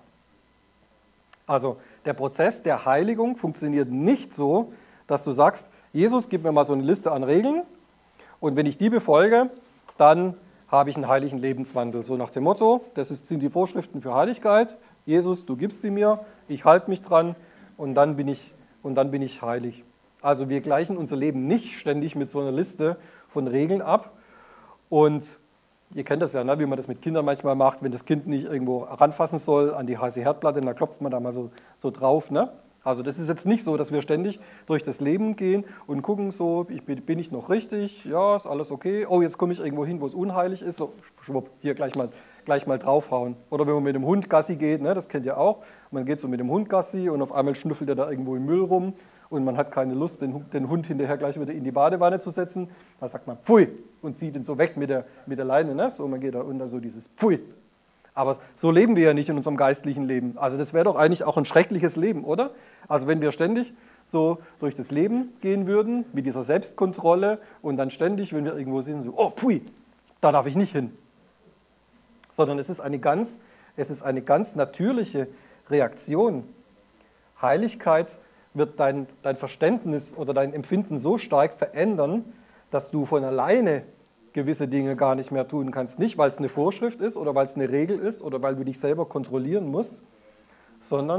Also der Prozess der Heiligung funktioniert nicht so, dass du sagst, Jesus, gib mir mal so eine Liste an Regeln und wenn ich die befolge, dann habe ich einen heiligen Lebenswandel. So nach dem Motto, das ist, sind die Vorschriften für Heiligkeit. Jesus, du gibst sie mir, ich halte mich dran und dann bin ich, und dann bin ich heilig. Also wir gleichen unser Leben nicht ständig mit so einer Liste von Regeln ab. Und ihr kennt das ja, ne, wie man das mit Kindern manchmal macht, wenn das Kind nicht irgendwo ranfassen soll an die heiße Herdplatte, dann klopft man da mal so, so drauf. Ne? Also das ist jetzt nicht so, dass wir ständig durch das Leben gehen und gucken so, ich bin, bin ich noch richtig, ja, ist alles okay, oh, jetzt komme ich irgendwo hin, wo es unheilig ist, so, schwupp, hier gleich mal, gleich mal draufhauen. Oder wenn man mit dem Hund Gassi geht, ne, das kennt ihr auch, man geht so mit dem Hund Gassi und auf einmal schnüffelt er da irgendwo im Müll rum und man hat keine Lust, den, den Hund hinterher gleich wieder in die Badewanne zu setzen, dann sagt man Pfui und zieht ihn so weg mit der, mit der Leine, ne? So, man geht da unter so dieses Pfui. Aber so leben wir ja nicht in unserem geistlichen Leben. Also das wäre doch eigentlich auch ein schreckliches Leben, oder? Also wenn wir ständig so durch das Leben gehen würden, mit dieser Selbstkontrolle und dann ständig, wenn wir irgendwo sind, so, oh, pfui, da darf ich nicht hin. Sondern es ist eine ganz, es ist eine ganz natürliche Reaktion. Heiligkeit wird dein, dein Verständnis oder dein Empfinden so stark verändern, dass du von alleine gewisse Dinge gar nicht mehr tun kannst. Nicht, weil es eine Vorschrift ist oder weil es eine Regel ist oder weil du dich selber kontrollieren musst, sondern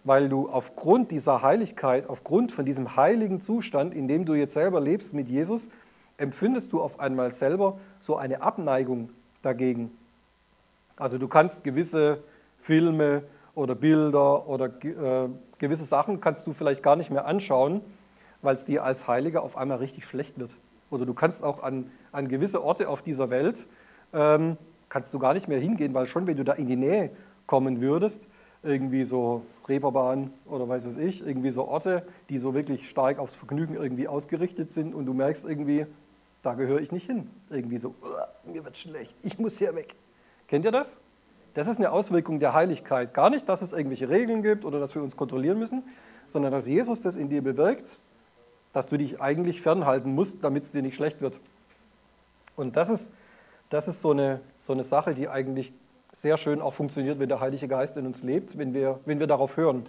weil du aufgrund dieser Heiligkeit, aufgrund von diesem heiligen Zustand, in dem du jetzt selber lebst mit Jesus, empfindest du auf einmal selber so eine Abneigung dagegen. Also du kannst gewisse Filme oder Bilder oder äh, gewisse Sachen kannst du vielleicht gar nicht mehr anschauen, weil es dir als Heiliger auf einmal richtig schlecht wird. Oder du kannst auch an, an gewisse Orte auf dieser Welt, ähm, kannst du gar nicht mehr hingehen, weil schon, wenn du da in die Nähe kommen würdest, irgendwie so Reeperbahn oder weiß was ich, irgendwie so Orte, die so wirklich stark aufs Vergnügen irgendwie ausgerichtet sind und du merkst irgendwie, da gehöre ich nicht hin. Irgendwie so, mir wird schlecht, ich muss hier weg. Kennt ihr das? Das ist eine Auswirkung der Heiligkeit. Gar nicht, dass es irgendwelche Regeln gibt oder dass wir uns kontrollieren müssen, sondern dass Jesus das in dir bewirkt, dass du dich eigentlich fernhalten musst, damit es dir nicht schlecht wird. Und das ist, das ist so eine, so eine Sache, die eigentlich sehr schön auch funktioniert, wenn der Heilige Geist in uns lebt, wenn wir, wenn wir darauf hören.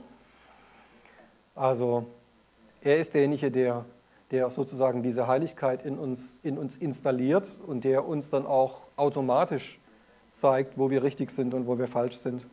Also er ist derjenige, der, der sozusagen diese Heiligkeit in uns, in uns installiert und der uns dann auch automatisch zeigt, wo wir richtig sind und wo wir falsch sind.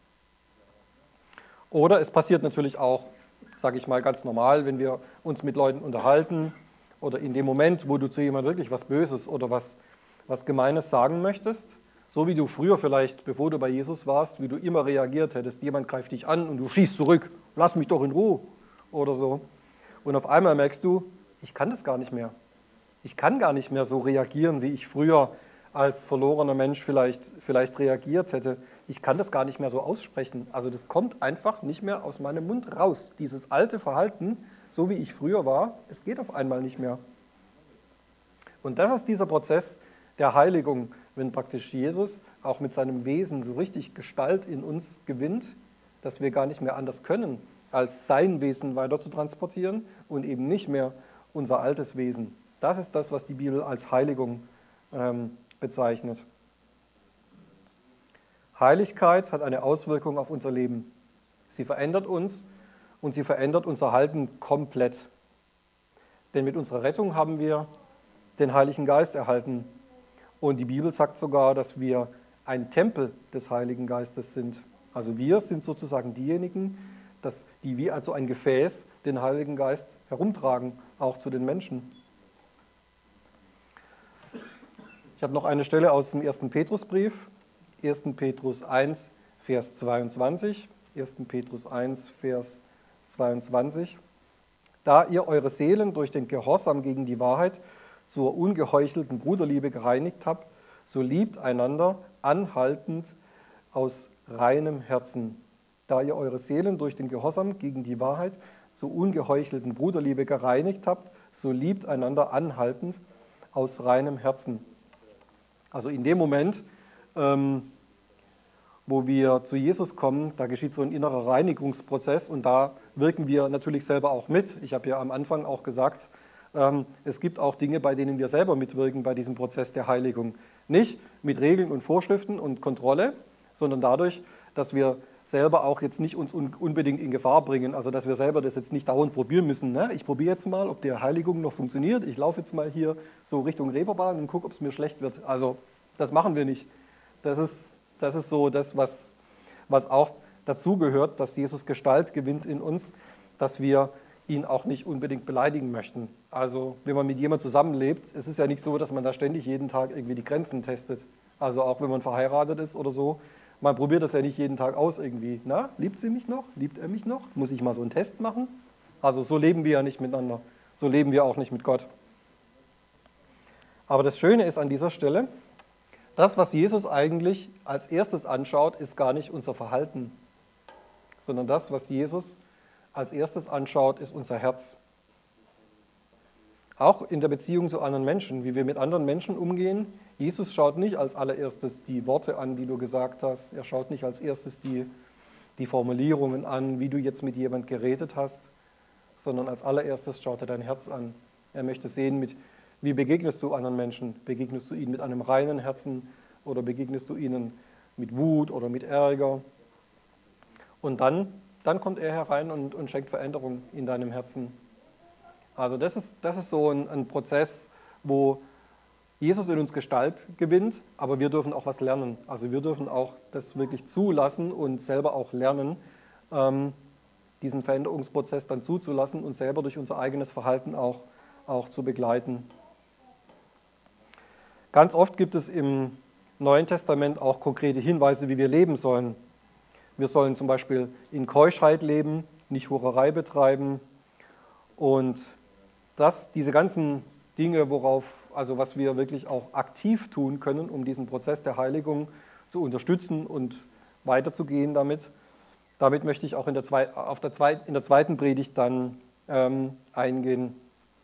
Oder es passiert natürlich auch, sage ich mal ganz normal, wenn wir uns mit Leuten unterhalten oder in dem Moment, wo du zu jemandem wirklich was Böses oder was, was Gemeines sagen möchtest, so wie du früher vielleicht, bevor du bei Jesus warst, wie du immer reagiert hättest, jemand greift dich an und du schießt zurück, lass mich doch in Ruhe oder so. Und auf einmal merkst du, ich kann das gar nicht mehr. Ich kann gar nicht mehr so reagieren, wie ich früher als verlorener Mensch vielleicht, vielleicht reagiert hätte. Ich kann das gar nicht mehr so aussprechen. Also das kommt einfach nicht mehr aus meinem Mund raus. Dieses alte Verhalten, so wie ich früher war, es geht auf einmal nicht mehr. Und das ist dieser Prozess der Heiligung, wenn praktisch Jesus auch mit seinem Wesen so richtig Gestalt in uns gewinnt, dass wir gar nicht mehr anders können, als sein Wesen weiter zu transportieren und eben nicht mehr unser altes Wesen. Das ist das, was die Bibel als Heiligung ähm, bezeichnet. Heiligkeit hat eine Auswirkung auf unser Leben. Sie verändert uns und sie verändert unser Halten komplett. Denn mit unserer Rettung haben wir den Heiligen Geist erhalten. Und die Bibel sagt sogar, dass wir ein Tempel des Heiligen Geistes sind. Also wir sind sozusagen diejenigen, dass, die wie also ein Gefäß den Heiligen Geist herumtragen, auch zu den Menschen. Ich habe noch eine Stelle aus dem ersten Petrusbrief, ersten Petrus eins, Vers zweiundzwanzig. ersten Petrus eins, Vers zweiundzwanzig. Da ihr eure Seelen durch den Gehorsam gegen die Wahrheit zur ungeheuchelten Bruderliebe gereinigt habt, so liebt einander anhaltend aus reinem Herzen. Da ihr eure Seelen durch den Gehorsam gegen die Wahrheit zur ungeheuchelten Bruderliebe gereinigt habt, so liebt einander anhaltend aus reinem Herzen. Also in dem Moment, ähm, wo wir zu Jesus kommen, da geschieht so ein innerer Reinigungsprozess und da wirken wir natürlich selber auch mit. Ich habe ja am Anfang auch gesagt, ähm, es gibt auch Dinge, bei denen wir selber mitwirken bei diesem Prozess der Heiligung. Nicht mit Regeln und Vorschriften und Kontrolle, sondern dadurch, dass wir selber auch jetzt nicht uns un- unbedingt in Gefahr bringen, also dass wir selber das jetzt nicht dauernd probieren müssen. Ne? Ich probiere jetzt mal, ob die Heiligung noch funktioniert. Ich laufe jetzt mal hier so Richtung Reeperbahn und gucke, ob es mir schlecht wird. Also das machen wir nicht. Das ist, das ist so das, was, was auch dazugehört, dass Jesus Gestalt gewinnt in uns, dass wir ihn auch nicht unbedingt beleidigen möchten. Also wenn man mit jemandem zusammenlebt, es ist ja nicht so, dass man da ständig jeden Tag irgendwie die Grenzen testet. Also auch wenn man verheiratet ist oder so, man probiert das ja nicht jeden Tag aus irgendwie. Na, liebt sie mich noch? Liebt er mich noch? Muss ich mal so einen Test machen? Also so leben wir ja nicht miteinander. So leben wir auch nicht mit Gott. Aber das Schöne ist an dieser Stelle, das, was Jesus eigentlich als erstes anschaut, ist gar nicht unser Verhalten, sondern das, was Jesus als erstes anschaut, ist unser Herz. Auch in der Beziehung zu anderen Menschen, wie wir mit anderen Menschen umgehen. Jesus schaut nicht als allererstes die Worte an, die du gesagt hast. Er schaut nicht als erstes die, die Formulierungen an, wie du jetzt mit jemand geredet hast, sondern als allererstes schaut er dein Herz an. Er möchte sehen, mit, wie begegnest du anderen Menschen? Begegnest du ihnen mit einem reinen Herzen oder begegnest du ihnen mit Wut oder mit Ärger? Und dann, dann kommt er herein und, und schenkt Veränderung in deinem Herzen. Also das ist, das ist so ein, ein Prozess, wo Jesus in uns Gestalt gewinnt, aber wir dürfen auch was lernen. Also wir dürfen auch das wirklich zulassen und selber auch lernen, ähm, diesen Veränderungsprozess dann zuzulassen und selber durch unser eigenes Verhalten auch, auch zu begleiten. Ganz oft gibt es im Neuen Testament auch konkrete Hinweise, wie wir leben sollen. Wir sollen zum Beispiel in Keuschheit leben, nicht Hurerei betreiben. Und das, diese ganzen Dinge, worauf, also was wir wirklich auch aktiv tun können, um diesen Prozess der Heiligung zu unterstützen und weiterzugehen damit, damit möchte ich auch in der, Zwei, auf der, Zwei, in der zweiten Predigt dann ähm, eingehen.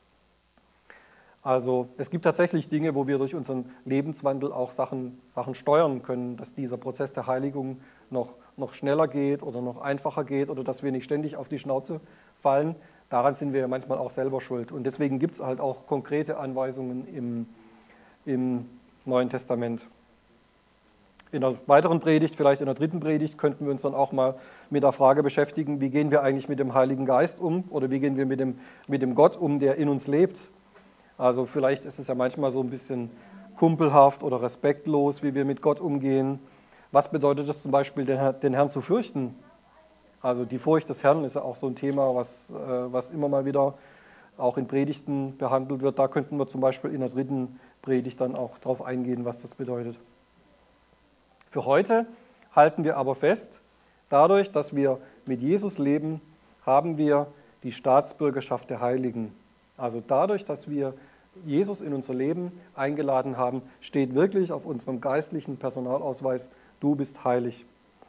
Also es gibt tatsächlich Dinge, wo wir durch unseren Lebenswandel auch Sachen, Sachen steuern können, dass dieser Prozess der Heiligung noch, noch schneller geht oder noch einfacher geht oder dass wir nicht ständig auf die Schnauze fallen. Daran sind wir manchmal auch selber schuld. Und deswegen gibt es halt auch konkrete Anweisungen im, im Neuen Testament. In einer weiteren Predigt, vielleicht in der dritten Predigt, könnten wir uns dann auch mal mit der Frage beschäftigen, wie gehen wir eigentlich mit dem Heiligen Geist um oder wie gehen wir mit dem, mit dem Gott um, der in uns lebt. Also vielleicht ist es ja manchmal so ein bisschen kumpelhaft oder respektlos, wie wir mit Gott umgehen. Was bedeutet es zum Beispiel, den Herrn zu fürchten? Also die Furcht des Herrn ist ja auch so ein Thema, was, was immer mal wieder auch in Predigten behandelt wird. Da könnten wir zum Beispiel in der dritten Predigt dann auch drauf eingehen, was das bedeutet. Für heute halten wir aber fest, dadurch, dass wir mit Jesus leben, haben wir die Staatsbürgerschaft der Heiligen. Also dadurch, dass wir Jesus in unser Leben eingeladen haben, steht wirklich auf unserem geistlichen Personalausweis, du bist heilig.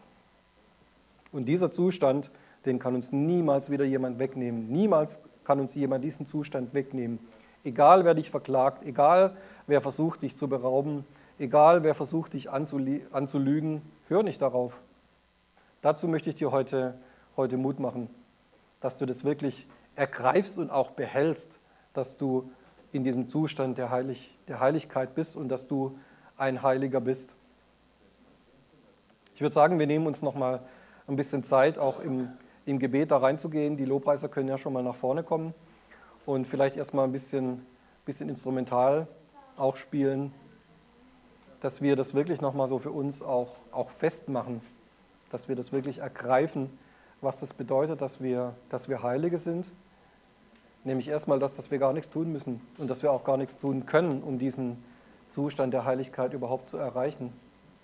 Und dieser Zustand, den kann uns niemals wieder jemand wegnehmen. Niemals kann uns jemand diesen Zustand wegnehmen. Egal, wer dich verklagt, egal, wer versucht, dich zu berauben, egal, wer versucht, dich anzulügen, hör nicht darauf. Dazu möchte ich dir heute, heute Mut machen, dass du das wirklich ergreifst und auch behältst, dass du in diesem Zustand der, Heilig, der Heiligkeit bist und dass du ein Heiliger bist. Ich würde sagen, wir nehmen uns noch mal ein bisschen Zeit, auch im, im Gebet da reinzugehen. Die Lobpreiser können ja schon mal nach vorne kommen und vielleicht erstmal ein bisschen, bisschen instrumental auch spielen, dass wir das wirklich noch mal so für uns auch, auch festmachen, dass wir das wirklich ergreifen, was das bedeutet, dass wir, dass wir Heilige sind. Nämlich erstmal das, dass wir gar nichts tun müssen und dass wir auch gar nichts tun können, um diesen Zustand der Heiligkeit überhaupt zu erreichen.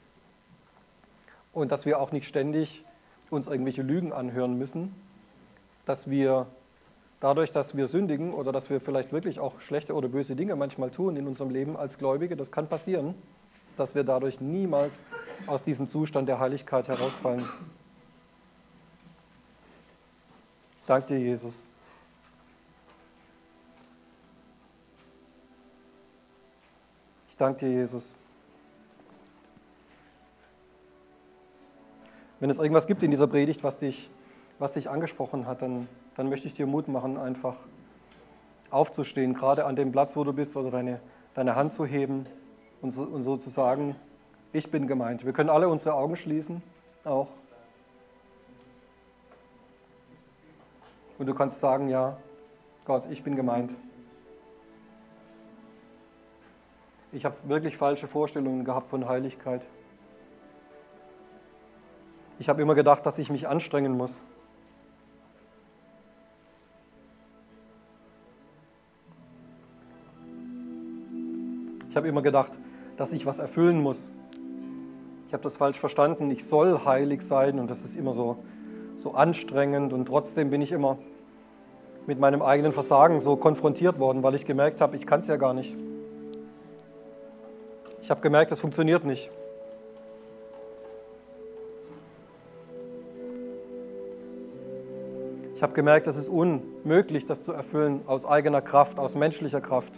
Und dass wir auch nicht ständig uns irgendwelche Lügen anhören müssen, dass wir dadurch, dass wir sündigen oder dass wir vielleicht wirklich auch schlechte oder böse Dinge manchmal tun in unserem Leben als Gläubige, das kann passieren, dass wir dadurch niemals aus diesem Zustand der Heiligkeit herausfallen. Danke dir, Jesus. Ich danke dir, Jesus. Wenn es irgendwas gibt in dieser Predigt, was dich, was dich angesprochen hat, dann, dann möchte ich dir Mut machen, einfach aufzustehen, gerade an dem Platz, wo du bist, oder deine, deine Hand zu heben und so, und so zu sagen, ich bin gemeint. Wir können alle unsere Augen schließen, auch. Und du kannst sagen, ja, Gott, ich bin gemeint. Ich habe wirklich falsche Vorstellungen gehabt von Heiligkeit. Ich habe immer gedacht, dass ich mich anstrengen muss. Ich habe immer gedacht, dass ich was erfüllen muss. Ich habe das falsch verstanden. Ich soll heilig sein und das ist immer so, so anstrengend. Und trotzdem bin ich immer mit meinem eigenen Versagen so konfrontiert worden, weil ich gemerkt habe, ich kann es ja gar nicht. Ich habe gemerkt, das funktioniert nicht. Ich habe gemerkt, es ist unmöglich, das zu erfüllen aus eigener Kraft, aus menschlicher Kraft.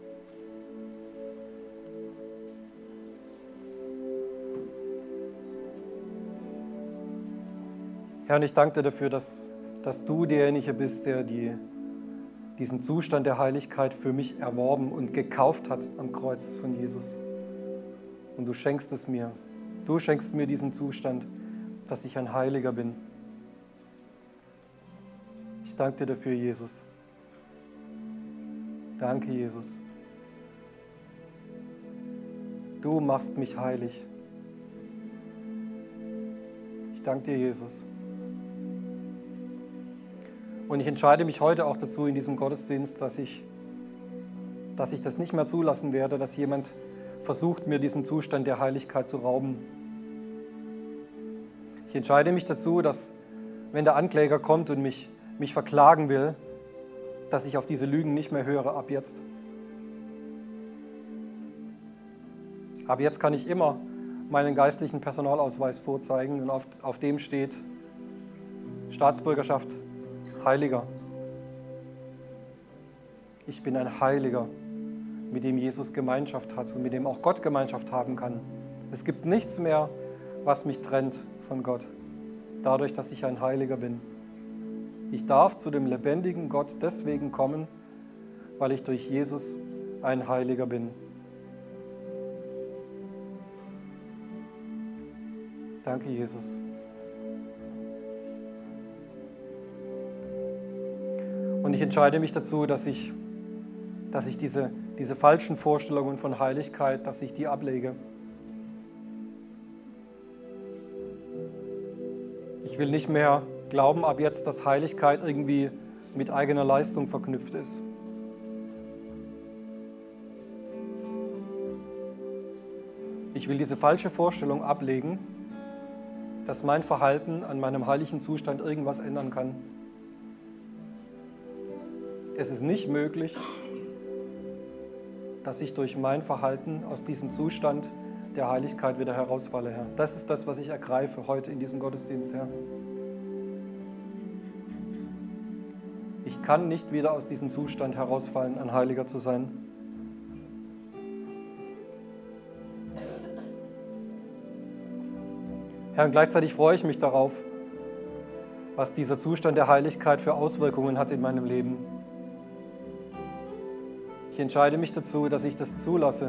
Herr, und ich danke dir dafür, dass, dass du derjenige bist, der die, diesen Zustand der Heiligkeit für mich erworben und gekauft hat am Kreuz von Jesus. Und du schenkst es mir. Du schenkst mir diesen Zustand, dass ich ein Heiliger bin. Ich danke dir dafür, Jesus. Danke, Jesus. Du machst mich heilig. Ich danke dir, Jesus. Und ich entscheide mich heute auch dazu in diesem Gottesdienst, dass ich, dass ich das nicht mehr zulassen werde, dass jemand versucht, mir diesen Zustand der Heiligkeit zu rauben. Ich entscheide mich dazu, dass, wenn der Ankläger kommt und mich, mich verklagen will, dass ich auf diese Lügen nicht mehr höre ab jetzt. Ab jetzt kann ich immer meinen geistlichen Personalausweis vorzeigen und auf, auf dem steht Staatsbürgerschaft Heiliger. Ich bin ein Heiliger, mit dem Jesus Gemeinschaft hat und mit dem auch Gott Gemeinschaft haben kann. Es gibt nichts mehr, was mich trennt von Gott, dadurch, dass ich ein Heiliger bin. Ich darf zu dem lebendigen Gott deswegen kommen, weil ich durch Jesus ein Heiliger bin. Danke, Jesus. Und ich entscheide mich dazu, dass ich, dass ich diese, diese falschen Vorstellungen von Heiligkeit, dass ich die ablege. Ich will nicht mehr glauben ab jetzt, dass Heiligkeit irgendwie mit eigener Leistung verknüpft ist. Ich will diese falsche Vorstellung ablegen, dass mein Verhalten an meinem heiligen Zustand irgendwas ändern kann. Es ist nicht möglich, dass ich durch mein Verhalten aus diesem Zustand der Heiligkeit wieder herausfalle, Herr. Das ist das, was ich ergreife heute in diesem Gottesdienst, Herr. Ich kann nicht wieder aus diesem Zustand herausfallen, ein Heiliger zu sein. Herr, und gleichzeitig freue ich mich darauf, was dieser Zustand der Heiligkeit für Auswirkungen hat in meinem Leben. Ich entscheide mich dazu, dass ich das zulasse,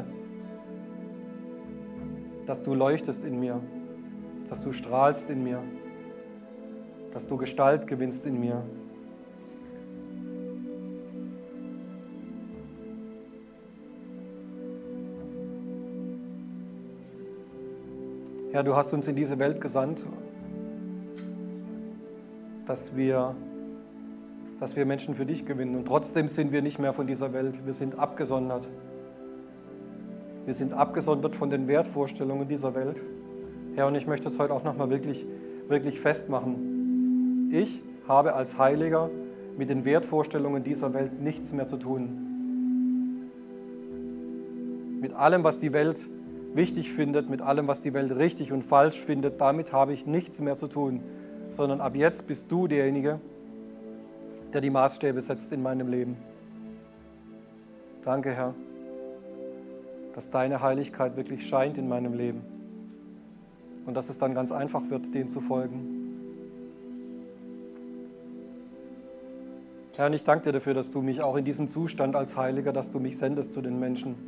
dass du leuchtest in mir, dass du strahlst in mir, dass du Gestalt gewinnst in mir. Herr, du hast uns in diese Welt gesandt, dass wir, dass wir Menschen für dich gewinnen. Und trotzdem sind wir nicht mehr von dieser Welt. Wir sind abgesondert. Wir sind abgesondert von den Wertvorstellungen dieser Welt. Herr, und ich möchte es heute auch nochmal wirklich, wirklich festmachen. Ich habe als Heiliger mit den Wertvorstellungen dieser Welt nichts mehr zu tun. Mit allem, was die Welt wichtig findet, mit allem, was die Welt richtig und falsch findet, damit habe ich nichts mehr zu tun, sondern ab jetzt bist du derjenige, der die Maßstäbe setzt in meinem Leben. Danke, Herr, dass deine Heiligkeit wirklich scheint in meinem Leben und dass es dann ganz einfach wird, dem zu folgen. Herr, und ich danke dir dafür, dass du mich auch in diesem Zustand als Heiliger, dass du mich sendest zu den Menschen.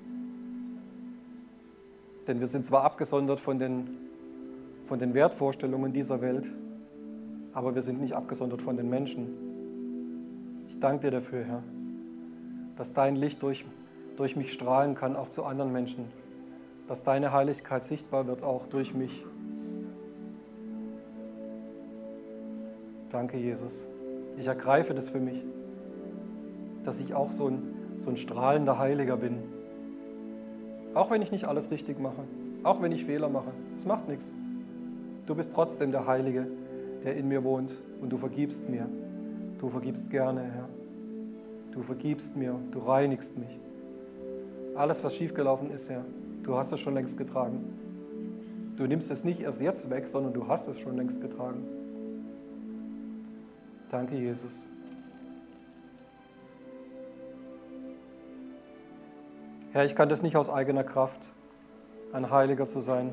Denn wir sind zwar abgesondert von den, von den Wertvorstellungen dieser Welt, aber wir sind nicht abgesondert von den Menschen. Ich danke dir dafür, Herr, dass dein Licht durch, durch mich strahlen kann, auch zu anderen Menschen, dass deine Heiligkeit sichtbar wird, auch durch mich. Danke, Jesus. Ich ergreife das für mich, dass ich auch so ein, so ein strahlender Heiliger bin. Auch wenn ich nicht alles richtig mache, auch wenn ich Fehler mache, es macht nichts. Du bist trotzdem der Heilige, der in mir wohnt und du vergibst mir. Du vergibst gerne, Herr. Du vergibst mir, du reinigst mich. Alles, was schiefgelaufen ist, Herr, du hast es schon längst getragen. Du nimmst es nicht erst jetzt weg, sondern du hast es schon längst getragen. Danke, Jesus. Herr, ich kann das nicht aus eigener Kraft, ein Heiliger zu sein.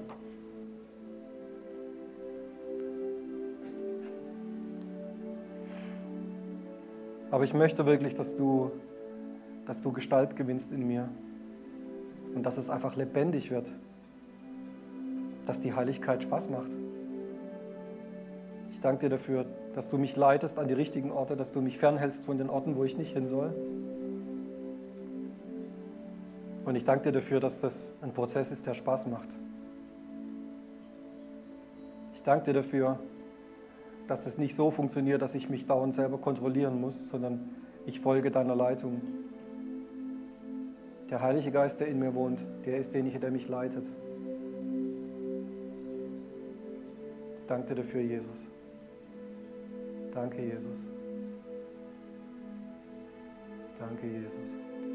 Aber ich möchte wirklich, dass du, dass du Gestalt gewinnst in mir und dass es einfach lebendig wird, dass die Heiligkeit Spaß macht. Ich danke dir dafür, dass du mich leitest an die richtigen Orte, dass du mich fernhältst von den Orten, wo ich nicht hin soll. Und ich danke dir dafür, dass das ein Prozess ist, der Spaß macht. Ich danke dir dafür, dass es nicht so funktioniert, dass ich mich dauernd selber kontrollieren muss, sondern ich folge deiner Leitung. Der Heilige Geist, der in mir wohnt, der ist derjenige, der mich leitet. Ich danke dir dafür, Jesus. Danke, Jesus. Danke, Jesus.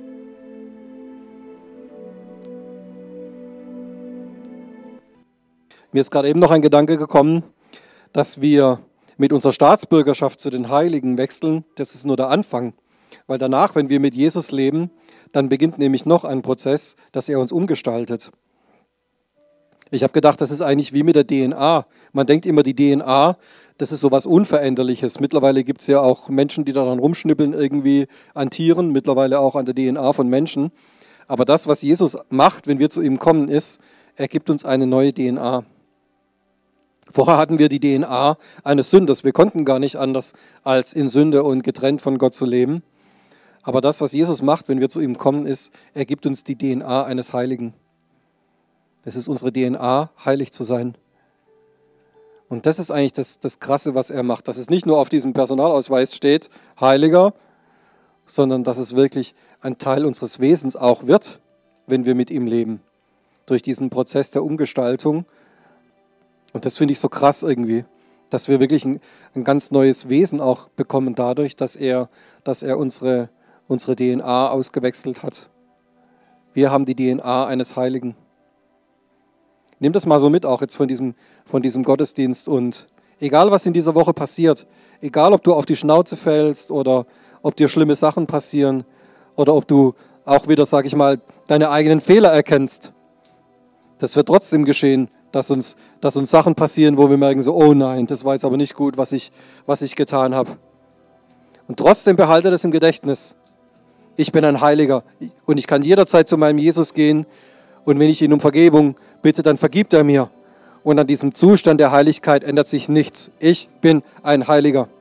Mir ist gerade eben noch ein Gedanke gekommen, dass wir mit unserer Staatsbürgerschaft zu den Heiligen wechseln. Das ist nur der Anfang. Weil danach, wenn wir mit Jesus leben, dann beginnt nämlich noch ein Prozess, dass er uns umgestaltet. Ich habe gedacht, das ist eigentlich wie mit der D N A. Man denkt immer, die D N A, das ist so was Unveränderliches. Mittlerweile gibt es ja auch Menschen, die daran rumschnippeln irgendwie an Tieren, mittlerweile auch an der D N A von Menschen. Aber das, was Jesus macht, wenn wir zu ihm kommen, ist, er gibt uns eine neue D N A. Vorher hatten wir die D N A eines Sünders. Wir konnten gar nicht anders, als in Sünde und getrennt von Gott zu leben. Aber das, was Jesus macht, wenn wir zu ihm kommen, ist, er gibt uns die D N A eines Heiligen. Es ist unsere D N A, heilig zu sein. Und das ist eigentlich das, das Krasse, was er macht. Dass es nicht nur auf diesem Personalausweis steht, Heiliger, sondern dass es wirklich ein Teil unseres Wesens auch wird, wenn wir mit ihm leben. Durch diesen Prozess der Umgestaltung. Und das finde ich so krass irgendwie, dass wir wirklich ein, ein ganz neues Wesen auch bekommen dadurch, dass er, dass er unsere, unsere D N A ausgewechselt hat. Wir haben die D N A eines Heiligen. Nimm das mal so mit, auch jetzt von diesem, von diesem Gottesdienst. Und egal, was in dieser Woche passiert, egal, ob du auf die Schnauze fällst oder ob dir schlimme Sachen passieren oder ob du auch wieder, sag ich mal, deine eigenen Fehler erkennst, das wird trotzdem geschehen, dass uns, dass uns Sachen passieren, wo wir merken so, oh nein, das war jetzt aber nicht gut, was ich, was ich getan habe. Und trotzdem behalte das im Gedächtnis. Ich bin ein Heiliger und ich kann jederzeit zu meinem Jesus gehen und wenn ich ihn um Vergebung bitte, dann vergibt er mir. Und an diesem Zustand der Heiligkeit ändert sich nichts. Ich bin ein Heiliger.